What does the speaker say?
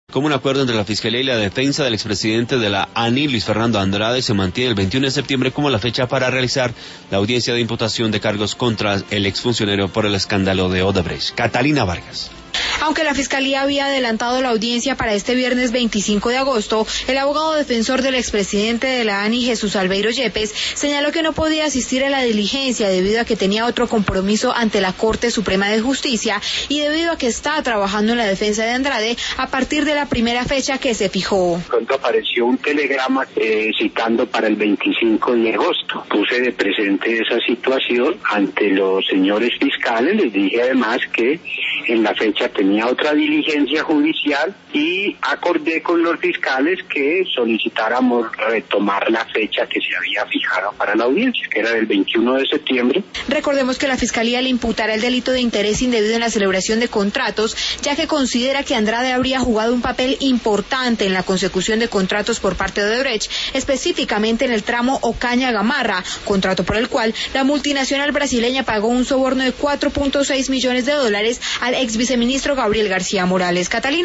Como un acuerdo entre la Fiscalía y la defensa del expresidente de la ANI, Luis Fernando Andrade, se mantiene el 21 de septiembre como la fecha para realizar la audiencia de imputación de cargos contra el exfuncionario por el escándalo de Odebrecht. Catalina Vargas. Aunque la Fiscalía había adelantado la audiencia para este viernes 25 de agosto, el abogado defensor del expresidente de la ANI, Jesús Albeiro Yepes, señaló que no podía asistir a la diligencia debido a que tenía otro compromiso ante la Corte Suprema de Justicia y debido a que estaba trabajando en la defensa de Andrade a partir de la primera fecha que se fijó. Pronto apareció un telegrama citando para el 25 de agosto. Puse de presente esa situación ante los señores fiscales, les dije además que en la fecha tenía otra diligencia judicial y acordé con los fiscales que solicitáramos retomar la fecha que se había fijado para la audiencia, que era del 21 de septiembre. Recordemos que la Fiscalía le imputará el delito de interés indebido en la celebración de contratos, ya que considera que Andrade habría jugado un papel importante en la consecución de contratos por parte de Odebrecht, específicamente en el tramo Ocaña-Gamarra, contrato por el cual la multinacional brasileña pagó un soborno de $4.6 millones al ex viceministro Gabriel García Morales. Catalina